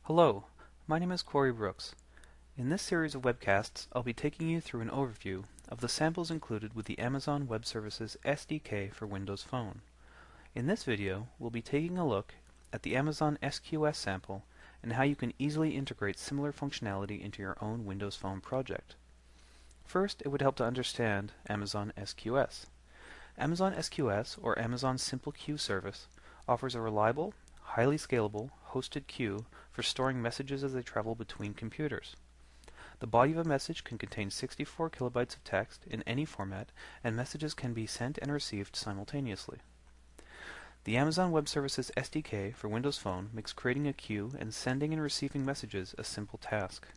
Hello, my name is Corey Brooks. In this series of webcasts, I'll be taking you through an overview of the samples included with the Amazon Web Services SDK for Windows Phone. In this video, we'll be taking a look at the Amazon SQS sample and how you can easily integrate similar functionality into your own Windows Phone project. First, it would help to understand Amazon SQS. Amazon SQS, or Amazon Simple Queue Service, offers a reliable, highly scalable, hosted queue for storing messages as they travel between computers. The body of a message can contain 64 kilobytes of text in any format, and messages can be sent and received simultaneously. The Amazon Web Services SDK for Windows Phone makes creating a queue and sending and receiving messages a simple task.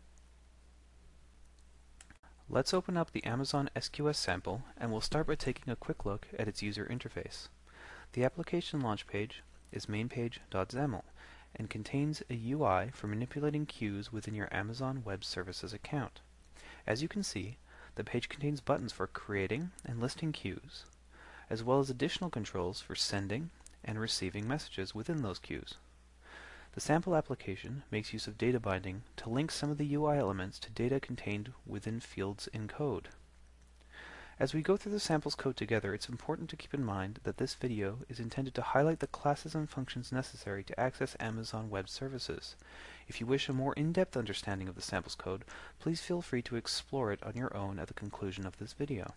Let's open up the Amazon SQS sample, and we'll start by taking a quick look at its user interface. The application launch page is mainpage.xaml and contains a UI for manipulating queues within your Amazon Web Services account. As you can see, the page contains buttons for creating and listing queues, as well as additional controls for sending and receiving messages within those queues. The sample application makes use of data binding to link some of the UI elements to data contained within fields in code. As we go through the sample's code together, it's important to keep in mind that this video is intended to highlight the classes and functions necessary to access Amazon Web Services. If you wish a more in-depth understanding of the sample's code, please feel free to explore it on your own at the conclusion of this video.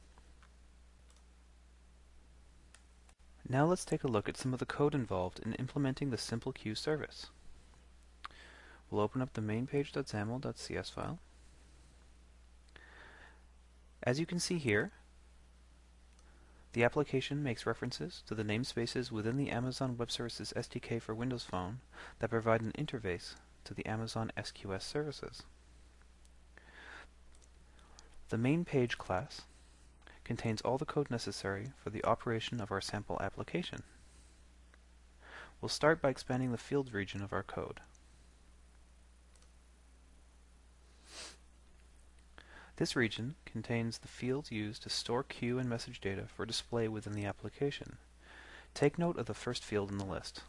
Now let's take a look at some of the code involved in implementing the Simple Queue service. We'll open up the mainpage.xaml.cs file. As you can see here, the application makes references to the namespaces within the Amazon Web Services SDK for Windows Phone that provide an interface to the Amazon SQS services. The main page class contains all the code necessary for the operation of our sample application. We'll start by expanding the fields region of our code. This region contains the fields used to store queue and message data for display within the application. Take note of the first field in the list.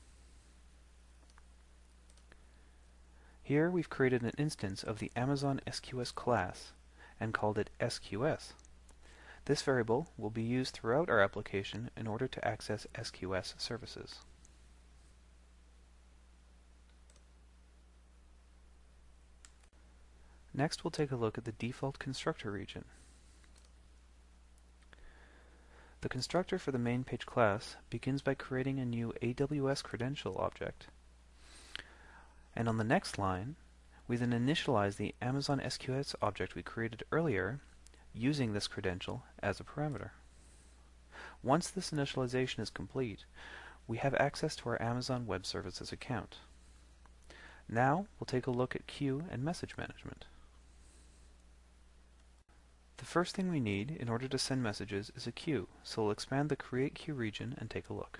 Here we've created an instance of the Amazon SQS class and called it SQS. This variable will be used throughout our application in order to access SQS services. Next, we'll take a look at the default constructor region. The constructor for the main page class begins by creating a new AWS credential object. And on the next line, we then initialize the Amazon SQS object we created earlier using this credential as a parameter. Once this initialization is complete, we have access to our Amazon Web Services account. Now, we'll take a look at queue and message management. The first thing we need in order to send messages is a queue, so we'll expand the Create Queue region and take a look.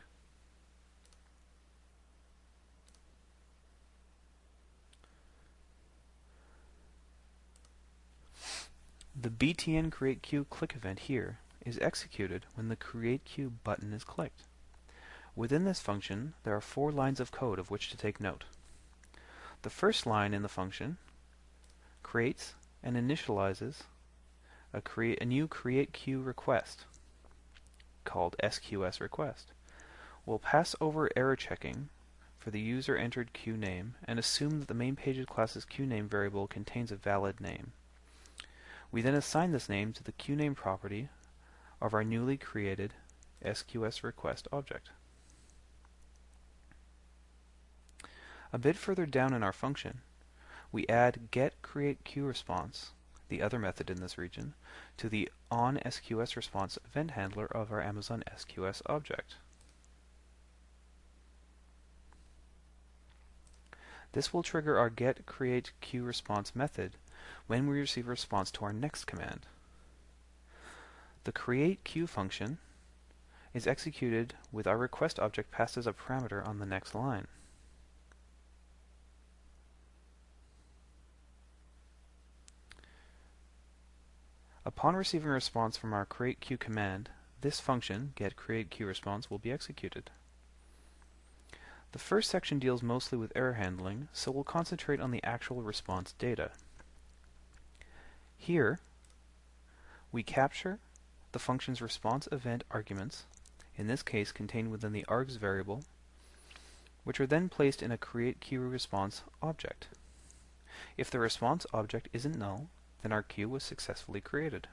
The btn create queue click event here is executed when the Create Queue button is clicked. Within this function, there are 4 lines of code of which to take note. The first line in the function creates and initializes a new Create Queue request called SQS request. We'll pass over error checking for the user entered queue name and assume that the main page's class's queue name variable contains a valid name. We then assign this name to the queueName property of our newly created SQS request object. A bit further down in our function, we add getCreateQueueResponse, the other method in this region, to the onSQSResponse event handler of our Amazon SQS object. This will trigger our getCreateQueueResponse method when we receive a response to our next command. The createQueue function is executed with our request object passed as a parameter on the next line. Upon receiving a response from our createQueue command, this function, getCreateQueueResponse, will be executed. The first section deals mostly with error handling, so we'll concentrate on the actual response data. Here, we capture the function's response event arguments, in this case contained within the args variable, which are then placed in a createQResponse object. If the response object isn't null, then our queue was successfully created.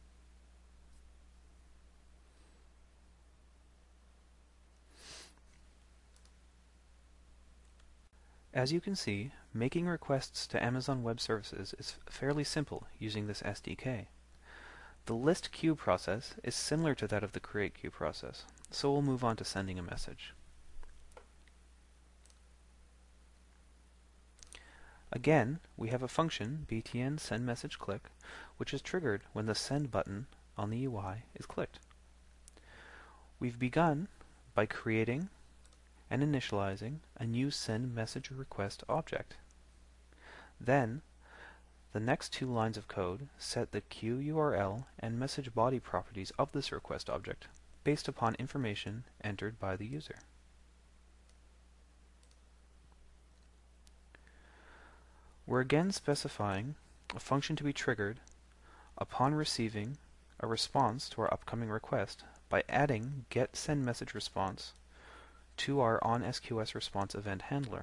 As you can see, making requests to Amazon Web Services is fairly simple using this SDK. The list queue process is similar to that of the create queue process, so we'll move on to sending a message. Again, we have a function, btn sendMessageClick, which is triggered when the send button on the UI is clicked. We've begun by creating and initializing a new sendMessageRequest object. Then, the next two lines of code set the queue URL and message body properties of this request object based upon information entered by the user. We're again specifying a function to be triggered upon receiving a response to our upcoming request by adding getSendMessageResponse to our onSQSResponse event handler.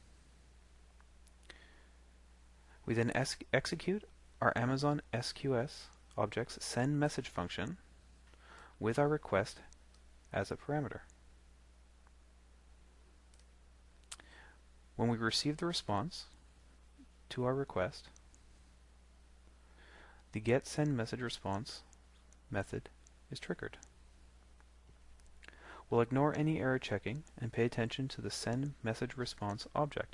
We then execute our Amazon SQS object's sendMessage function with our request as a parameter. When we receive the response to our request, the getSendMessageResponse method is triggered. We'll ignore any error checking and pay attention to the sendMessageResponse object.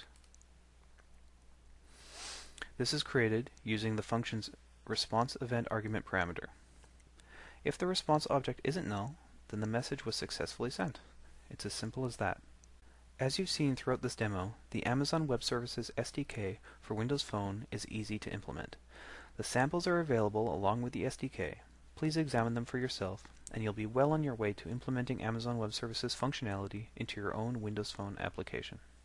This is created using the function's response event argument parameter. If the response object isn't null, then the message was successfully sent. It's as simple as that. As you've seen throughout this demo, the Amazon Web Services SDK for Windows Phone is easy to implement. The samples are available along with the SDK. Please examine them for yourself, and you'll be well on your way to implementing Amazon Web Services functionality into your own Windows Phone application.